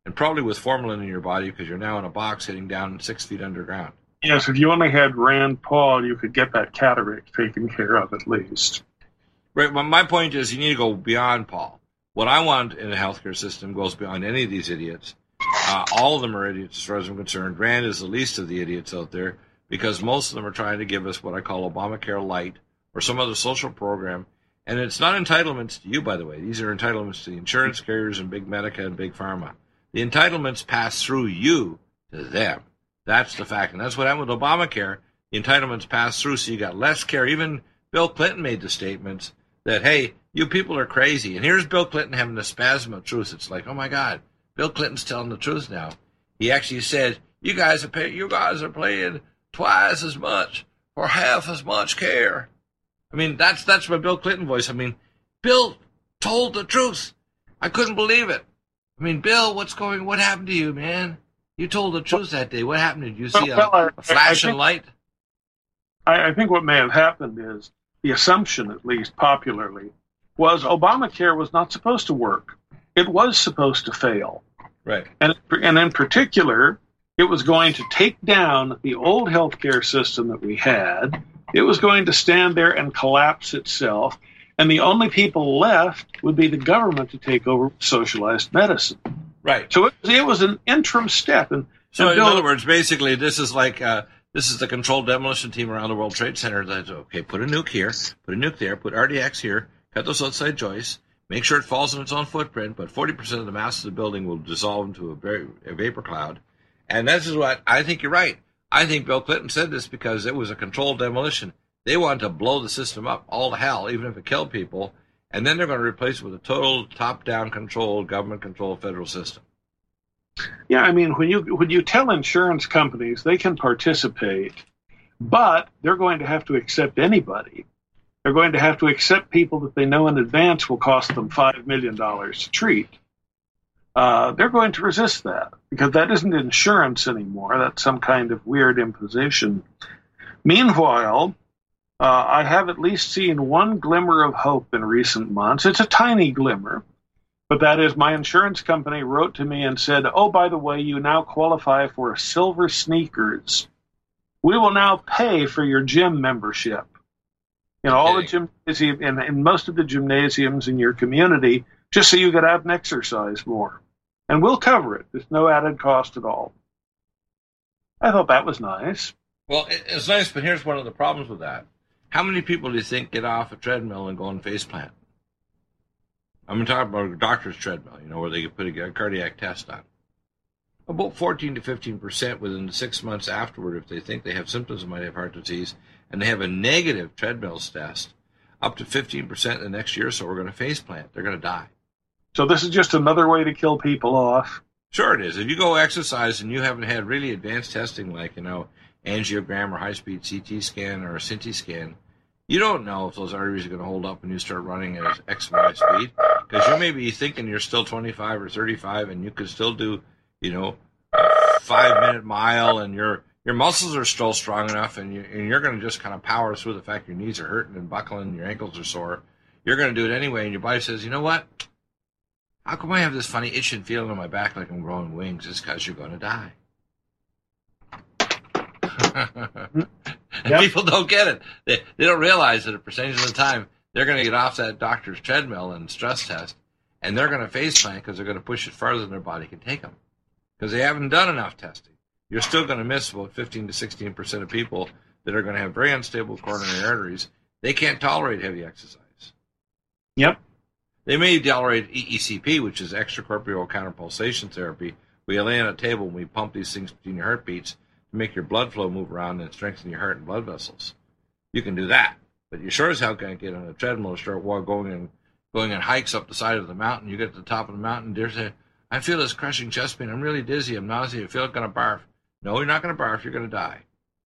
and probably with formalin in your body because you're now in a box hitting down 6 feet underground. Yes, if you only had Rand Paul, you could get that cataract taken care of at least. Right. Well, my point is you need to go beyond Paul. What I want in a healthcare system goes beyond any of these idiots. All of them are idiots as far as I'm concerned. Rand is the least of the idiots out there because most of them are trying to give us what I call Obamacare Light or some other social program. And it's not entitlements to you, by the way. These are entitlements to the insurance carriers and big Medica and big pharma. The entitlements pass through you to them. That's the fact. And that's what happened with Obamacare. The entitlements pass through, so you got less care. Even Bill Clinton made the statements that, hey, you people are crazy. And here's Bill Clinton having a spasm of truth. It's like, oh, my God, Bill Clinton's telling the truth now. He actually said, you guys are paying twice as much for half as much care. I mean, that's my Bill Clinton voice. I mean, Bill told the truth. I couldn't believe it. I mean, Bill, what happened to you, man? You told the truth that day. What happened? Did you see a flashing light? I think what may have happened is the assumption, at least popularly, was Obamacare was not supposed to work. It was supposed to fail. Right. And in particular, it was going to take down the old healthcare system that we had. It was going to stand there and collapse itself. And the only people left would be the government to take over socialized medicine. Right. So it was an interim step. In other words, basically, this is like this is the controlled demolition team around the World Trade Center. That's okay. Put a nuke here. Put a nuke there. Put RDX here. Cut those outside joists. Make sure it falls on its own footprint. But 40% of the mass of the building will dissolve into a vapor cloud. And this is what I think you're right. I think Bill Clinton said this because it was a controlled demolition. They wanted to blow the system up all to hell, even if it killed people. And then they're going to replace it with a total top-down controlled, government-controlled federal system. Yeah, I mean, when you tell insurance companies they can participate, but they're going to have to accept anybody. They're going to have to accept people that they know in advance will cost them $5 million to treat. They're going to resist that because that isn't insurance anymore. That's some kind of weird imposition. Meanwhile, I have at least seen one glimmer of hope in recent months. It's a tiny glimmer, but that is my insurance company wrote to me and said, oh, by the way, you now qualify for silver sneakers. We will now pay for your gym membership. In all the gymnasium, in most of the gymnasiums in your community, just so you get out and exercise more. And we'll cover it. There's no added cost at all. I thought that was nice. Well, it's nice, but here's one of the problems with that. How many people do you think get off a treadmill and go on faceplant? I'm talking about a doctor's treadmill, where they put a cardiac test on. About 14 to 15% within the 6 months afterward, if they think they have symptoms of might have heart disease, and they have a negative treadmills test, up to 15% the next year or so are going to faceplant. They're going to die. So this is just another way to kill people off? Sure it is. If you go exercise and you haven't had really advanced testing like, angiogram or high-speed CT scan or a CT scan, you don't know if those arteries are going to hold up when you start running at X amount of speed. Because you may be thinking you're still 25 or 35 and you could still do, a 5-minute mile and your muscles are still strong enough and you're going to just kind of power through the fact your knees are hurting and buckling and your ankles are sore. You're going to do it anyway, and your body says, you know what? How come I have this funny itching feeling on my back like I'm growing wings? It's because you're going to die. And people don't get it. They don't realize that a percentage of the time they're going to get off that doctor's treadmill and stress test, and they're going to faceplant because they're going to push it farther than their body can take them because they haven't done enough testing. You're still going to miss about 15 to 16% of people that are going to have very unstable coronary arteries. They can't tolerate heavy exercise. Yep. They may tolerate EECP, which is extracorporeal counterpulsation therapy. We lay on a table and we pump these things between your heartbeats to make your blood flow move around and strengthen your heart and blood vessels. You can do that, but you sure as hell can't get on a treadmill and start going on hikes up the side of the mountain. You get to the top of the mountain, there's I feel this crushing chest pain. I'm really dizzy. I'm nauseous. I feel like I'm going to barf. No, you're not going to barf. You're going to die.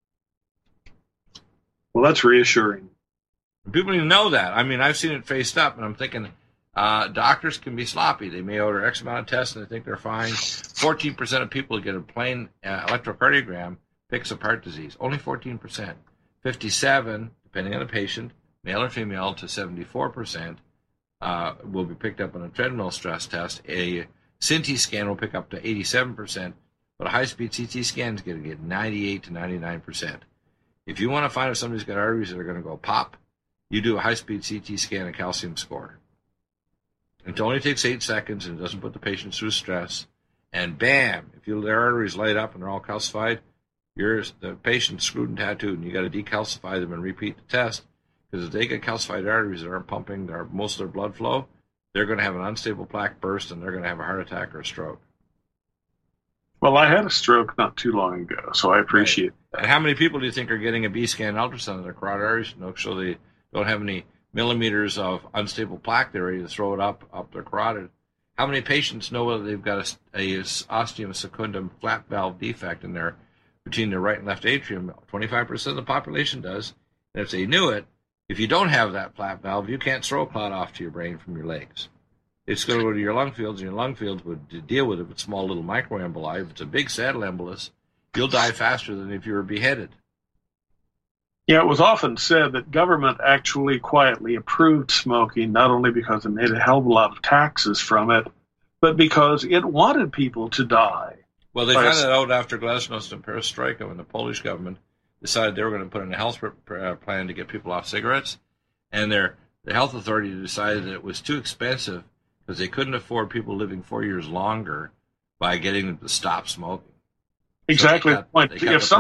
Well, that's reassuring. People need to know that. I mean, I've seen it faced up, and I'm thinking doctors can be sloppy. They may order X amount of tests, and they think they're fine. 14% of people who get a plain electrocardiogram picks up heart disease. Only 14%. 57%, depending on the patient, male or female, to 74%, will be picked up on a treadmill stress test. A CT scan will pick up to 87%, but a high-speed CT scan is going to get 98 to 99%. If you want to find if somebody's got arteries that are going to go pop, you do a high-speed CT scan and calcium score. It only takes 8 seconds and doesn't put the patient through stress. And bam, if their arteries light up and they're all calcified, the patient's screwed and tattooed, and you got to decalcify them and repeat the test. Because if they get calcified arteries that aren't pumping most of their blood flow, they're going to have an unstable plaque burst, and they're going to have a heart attack or a stroke. Well, I had a stroke not too long ago, so I appreciate that. And how many people do you think are getting a B-scan ultrasound of their carotid arteries? So they don't have any millimeters of unstable plaque. They're ready to throw it up their carotid. How many patients know whether they've got a ostium secundum flap valve defect in their between their right and left atrium? 25% of the population does. And if they knew it, if you don't have that flap valve, you can't throw a clot off to your brain from your legs. It's going to go to your lung fields, and your lung fields would deal with it if it's small little microemboli. If it's a big saddle embolus, you'll die faster than if you were beheaded. Yeah, it was often said that government actually quietly approved smoking, not only because it made a hell of a lot of taxes from it, but because it wanted people to die. Well, they found it out after Glasnost and Perestroika when the Polish government decided they were going to put in a health plan to get people off cigarettes. And the health authority decided that it was too expensive because they couldn't afford people living 4 years longer by getting them to stop smoking. Exactly So the point.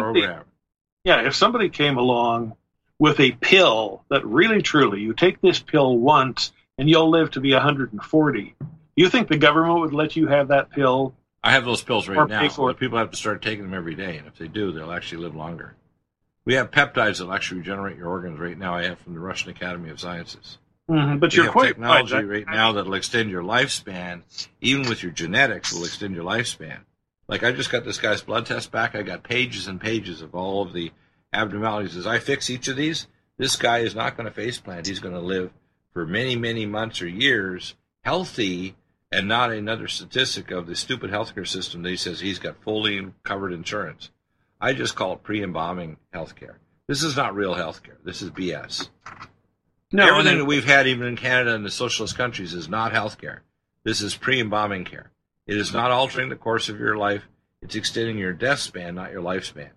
If somebody came along with a pill that really, truly, you take this pill once and you'll live to be 140, you think the government would let you have that pill? I have those pills right now. But people have to start taking them every day, and if they do, they'll actually live longer. We have peptides that will actually regenerate your organs right now. I have from the Russian Academy of Sciences. Mm-hmm, but you're quite technology right now that will extend your lifespan, even with your genetics, will extend your lifespan. Like I just got this guy's blood test back. I got pages and pages of all of the abnormalities. As I fix each of these, this guy is not going to faceplant. He's going to live for many, many months or years healthy, and not another statistic of the stupid healthcare system that he says he's got fully covered insurance. I just call it pre-embalming healthcare. This is not real healthcare. This is BS. No, everything that we've had, even in Canada and the socialist countries, is not healthcare. This is pre-embalming care. It is not altering the course of your life. It's extending your death span, not your lifespan.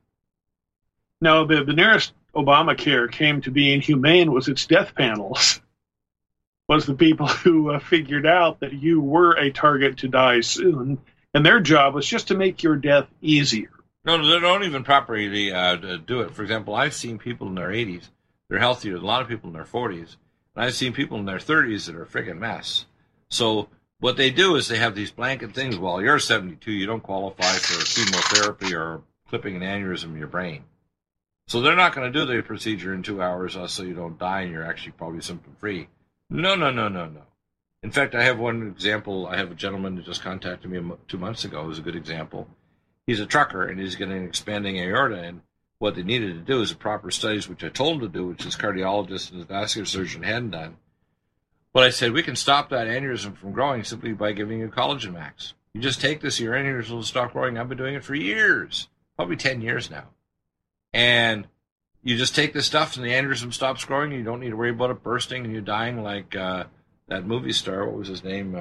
No, the nearest Obamacare came to being humane was its death panels. Was the people who figured out that you were a target to die soon, and their job was just to make your death easier. No, they don't even properly do it. For example, I've seen people in their 80s. They're healthier than a lot of people in their 40s. And I've seen people in their 30s that are a friggin' mess. So what they do is they have these blanket things. Well, you're 72. You don't qualify for chemotherapy or clipping an aneurysm in your brain. So they're not going to do the procedure in 2 hours so you don't die and you're actually probably symptom-free. No. In fact, I have one example. I have a gentleman that just contacted me 2 months ago. It was a good example. He's a trucker, and he's getting an expanding aorta, and what they needed to do is the proper studies, which I told him to do, which his cardiologist and his vascular surgeon hadn't done. But I said, we can stop that aneurysm from growing simply by giving you Collagen Max. You just take this, your aneurysm will stop growing. I've been doing it for years, probably 10 years now. And you just take this stuff, and the aneurysm stops growing, and you don't need to worry about it bursting, and you're dying like that movie star, what was his name,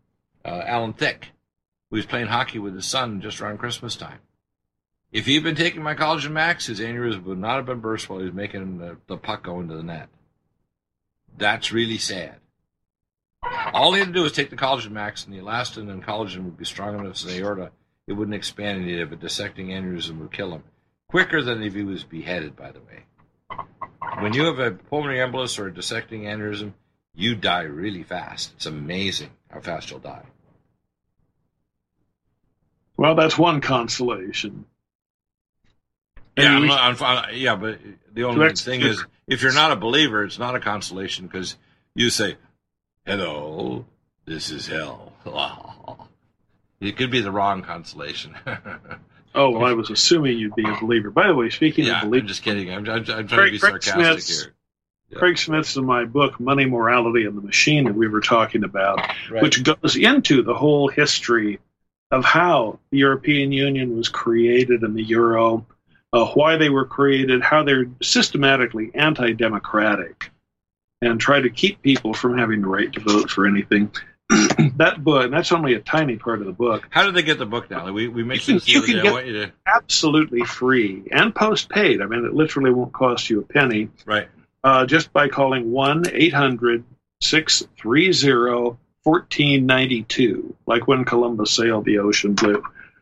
Alan Thicke, who was playing hockey with his son just around Christmas time. If he'd been taking my Collagen Max, his aneurysm would not have been burst while he was making the puck go into the net. That's really sad. All he had to do was take the Collagen Max, and the elastin and collagen would be strong enough as an aorta. It wouldn't expand, and he'd have a dissecting aneurysm would kill him. Quicker than if he was beheaded, by the way. When you have a pulmonary embolus or a dissecting aneurysm, you die really fast. It's amazing how fast you'll die. Well, that's one consolation. Yeah, but the only thing is, if you're not a believer, it's not a consolation because you say, hello, this is hell. It could be the wrong consolation. Oh, well, I was assuming you'd be a believer. By the way, speaking of believers... I'm just kidding. I'm trying to be sarcastic here. Yeah. Craig Smith's in my book, Money, Morality, and the Machine, that we were talking about, which goes into the whole history of how the European Union was created and the Euro, why they were created, how they're systematically anti-democratic, and try to keep people from having the right to vote for anything. that book, that's only a tiny part of the book. How do they get the book now? We mentioned you can get it absolutely free and postpaid. I mean, it literally won't cost you a penny. Right. Just by calling 1-800-630-1492, like when Columbus sailed the ocean blue.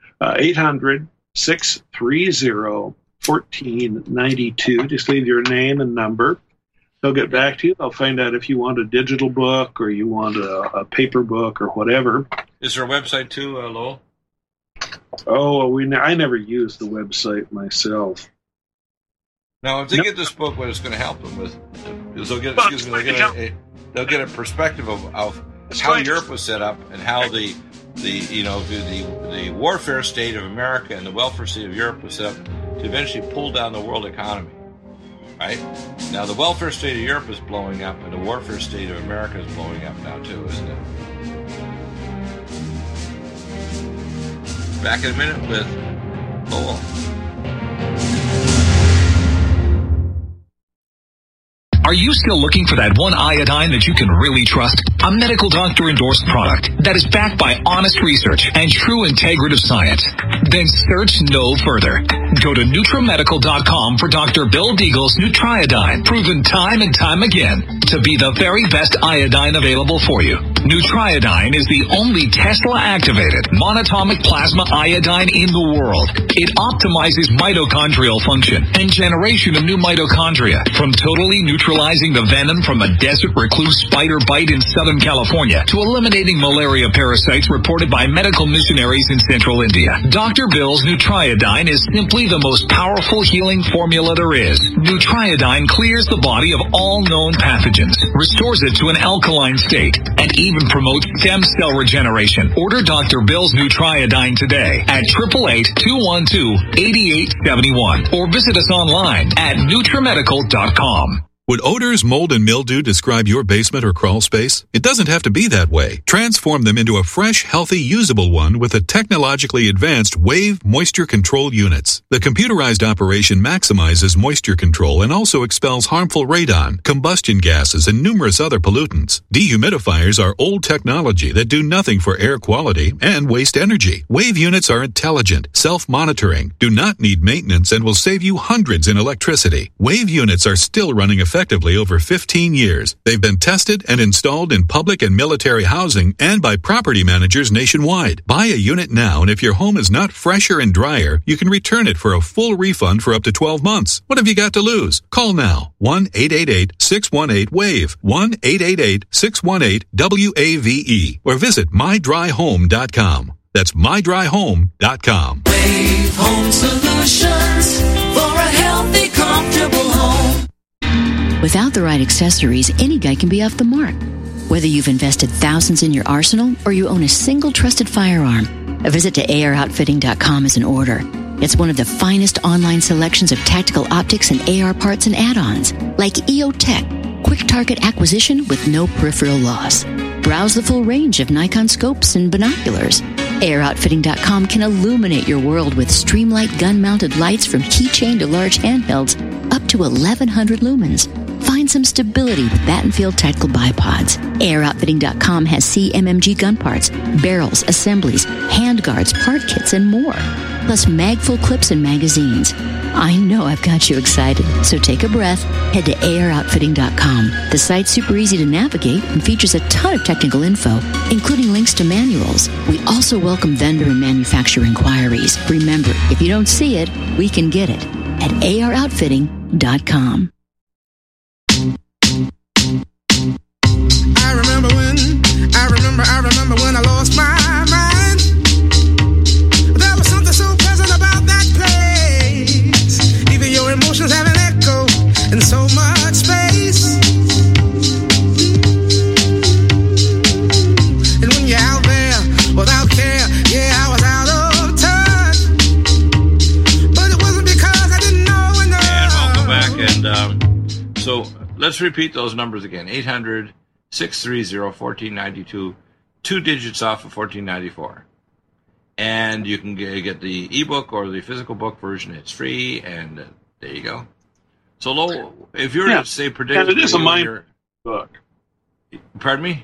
800-630-1492. Just leave your name and number. They'll get back to you. They'll find out if you want a digital book or you want a paper book or whatever. Is there a website too, Lowell? Oh, I never used the website myself. Now, if they get this book, what it's going to help them with is they'll get a perspective of how Europe was set up and how the warfare state of America and the welfare state of Europe was set up to eventually pull down the world economy. Right? Now, the welfare state of Europe is blowing up, and the warfare state of America is blowing up now, too, isn't it? Back in a minute with Lowell. Are you still looking for that one iodine that you can really trust? A medical doctor endorsed product that is backed by honest research and true integrative science? Then search no further. Go to NutriMedical.com for Dr. Bill Deagle's Nutriodine, proven time and time again to be the very best iodine available for you. Nutriodine is the only Tesla-activated monatomic plasma iodine in the world. It optimizes mitochondrial function and generation of new mitochondria, from totally neutralizing the venom from a desert recluse spider bite in Southern California to eliminating malaria parasites reported by medical missionaries in central India. Dr. Bill's Nutriodine is simply the most powerful healing formula there is. Nutriodine clears the body of all known pathogens, restores it to an alkaline state, and even promotes stem cell regeneration. Order Dr. Bill's Nutriodine today at 888-212-8871 or visit us online at NutriMedical.com. Would odors, mold, and mildew describe your basement or crawl space? It doesn't have to be that way. Transform them into a fresh, healthy, usable one with the technologically advanced Wave Moisture Control Units. The computerized operation maximizes moisture control and also expels harmful radon, combustion gases, and numerous other pollutants. Dehumidifiers are old technology that do nothing for air quality and waste energy. Wave units are intelligent, self-monitoring, do not need maintenance, and will save you hundreds in electricity. Wave units are still running effectively over 15 years. They've been tested and installed in public and military housing and by property managers nationwide. Buy a unit now, and if your home is not fresher and drier, you can return it for a full refund for up to 12 months. What have you got to lose? Call now. 1-888-618-WAVE. 1-888-618-WAVE. Or visit mydryhome.com. That's mydryhome.com. Wave Home Solutions for a healthy, comfortable home. Without the right accessories, any guy can be off the mark. Whether you've invested thousands in your arsenal or you own a single trusted firearm, a visit to AROutfitting.com is in order. It's one of the finest online selections of tactical optics and AR parts and add-ons, like EOTech, quick target acquisition with no peripheral loss. Browse the full range of Nikon scopes and binoculars. AROutfitting.com can illuminate your world with Streamlight gun-mounted lights from keychain to large handhelds, up to 1,100 lumens. Find some stability with Battenfield Tactical Bipods. AirOutfitting.com has CMMG gun parts, barrels, assemblies, handguards, part kits, and more. Plus mag-full clips and magazines. I know I've got you excited, so take a breath. Head to AirOutfitting.com. The site's super easy to navigate and features a ton of technical info, including links to manuals. We also welcome vendor and manufacturer inquiries. Remember, if you don't see it, we can get it at AirOutfitting.com. I remember when I lost my mind. There was something so pleasant about that place. Even your emotions have an echo in so much space. And when you're out there without care, yeah, I was out of touch. But it wasn't because I didn't know enough. And welcome back. And so let's repeat those numbers again. 800-630-1492. 2 digits off of $14.94, and you can get the ebook or the physical book version. It's free, and there you go. So, Lowell, if you were to say predict, and it is a minor book. Pardon me?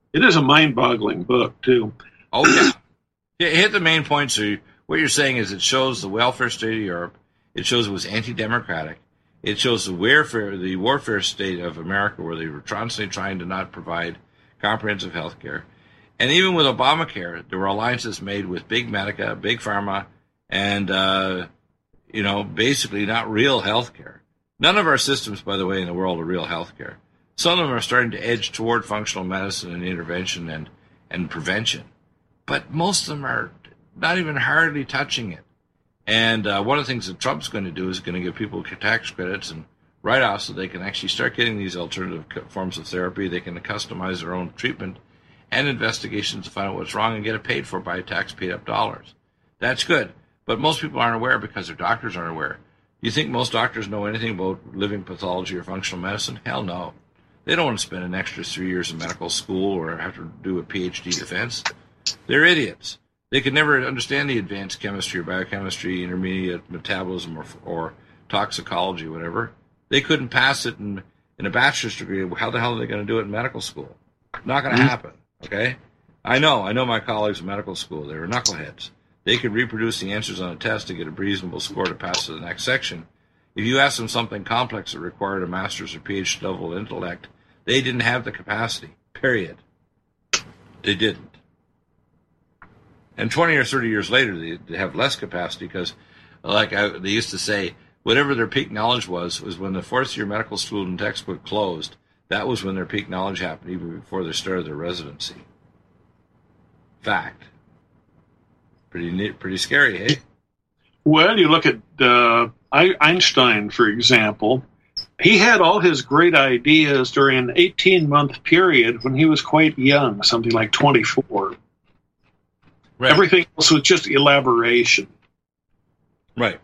It is a mind-boggling book, too. Oh, yeah. Hit the main points. So what you're saying is it shows the welfare state of Europe. It shows it was anti-democratic. It shows the warfare state of America, where they were constantly trying to not provide comprehensive health care. And even with Obamacare, there were alliances made with big medica, big pharma, and, basically not real health care. None of our systems, by the way, in the world are real health care. Some of them are starting to edge toward functional medicine and intervention and prevention. But most of them are not even hardly touching it. And one of the things that Trump's going to do is going to give people tax credits and write-offs so they can actually start getting these alternative forms of therapy. They can customize their own treatment and investigations to find out what's wrong and get it paid for by tax paid-up dollars. That's good. But most people aren't aware because their doctors aren't aware. Do you think most doctors know anything about living pathology or functional medicine? Hell no. They don't want to spend an extra 3 years in medical school or have to do a PhD defense. They're idiots. They could never understand the advanced chemistry or biochemistry, intermediate metabolism or toxicology, whatever. They couldn't pass it in a bachelor's degree. How the hell are they going to do it in medical school? Not going to happen, okay? I know my colleagues in medical school. They were knuckleheads. They could reproduce the answers on a test to get a reasonable score to pass to the next section. If you asked them something complex that required a master's or PhD level intellect, they didn't have the capacity, period. They didn't. And 20 or 30 years later, they have less capacity because, they used to say, whatever their peak knowledge was when the fourth-year medical student textbook closed. That was when their peak knowledge happened, even before they started their residency. Fact. Pretty scary, eh? Well, you look at Einstein, for example. He had all his great ideas during an 18-month period when he was quite young, something like 24. Right. Everything else was just elaboration. Right.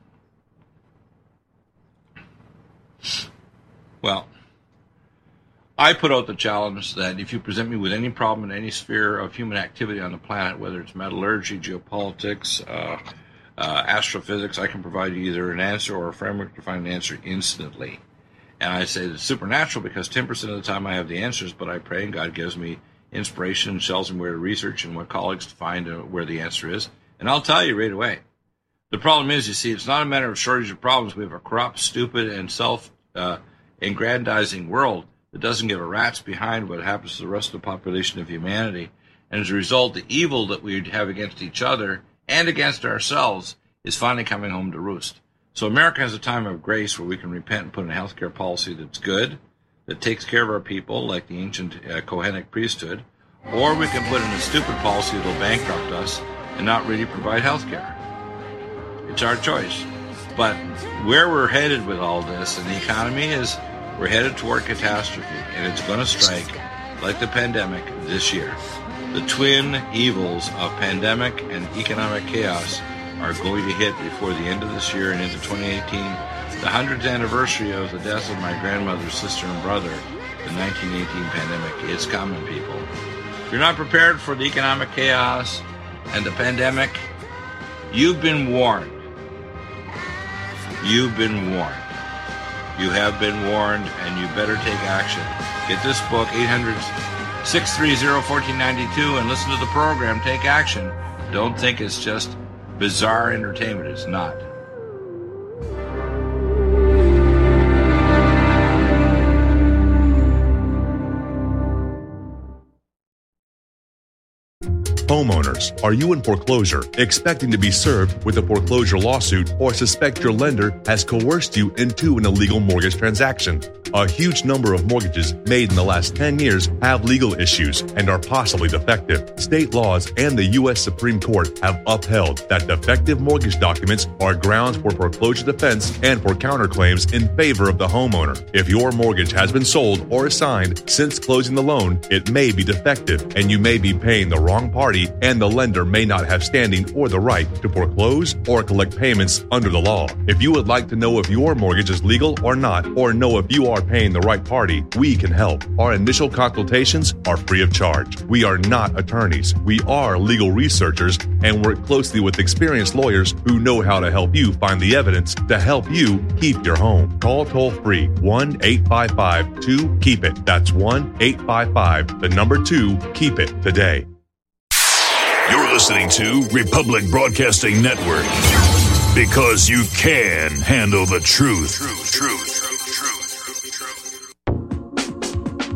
Well, I put out the challenge that if you present me with any problem in any sphere of human activity on the planet, whether it's metallurgy, geopolitics, astrophysics, I can provide you either an answer or a framework to find an answer instantly. And I say it's supernatural because 10% of the time I have the answers, but I pray and God gives me inspiration and tells me where to research and what colleagues to find where the answer is. And I'll tell you right away. The problem is, you see, it's not a matter of shortage of problems. We have a corrupt, stupid, and self-aggrandizing world that doesn't give a rat's behind what happens to the rest of the population of humanity. And as a result, the evil that we have against each other and against ourselves is finally coming home to roost. So America has a time of grace where we can repent and put in a healthcare policy that's good, that takes care of our people, like the ancient Kohenic priesthood, or we can put in a stupid policy that will bankrupt us and not really provide health care. It's our choice. But where we're headed with all this and the economy is we're headed toward catastrophe, and it's going to strike like the pandemic this year. The twin evils of pandemic and economic chaos are going to hit before the end of this year and into 2018. The 100th anniversary of the death of my grandmother's sister and brother, the 1918 pandemic. It's coming, people. If you're not prepared for the economic chaos and the pandemic, you've been warned. You've been warned. You have been warned, and you better take action. Get this book, 800-630-1492, and listen to the program. Take action. Don't think it's just bizarre entertainment. It's not. Homeowners, are you in foreclosure, expecting to be served with a foreclosure lawsuit, or suspect your lender has coerced you into an illegal mortgage transaction? A huge number of mortgages made in the last 10 years have legal issues and are possibly defective. State laws and the U.S. Supreme Court have upheld that defective mortgage documents are grounds for foreclosure defense and for counterclaims in favor of the homeowner. If your mortgage has been sold or assigned since closing the loan, it may be defective and you may be paying the wrong party party, and the lender may not have standing or the right to foreclose or collect payments under the law. If you would like to know if your mortgage is legal or not, or know if you are paying the right party, we can help. Our initial consultations are free of charge. We are not attorneys. We are legal researchers and work closely with experienced lawyers who know how to help you find the evidence to help you keep your home. Call toll-free 1-855-2-KEEP-IT. That's 1-855-2-KEEP-IT today. You're listening to Republic Broadcasting Network, because you can handle the truth.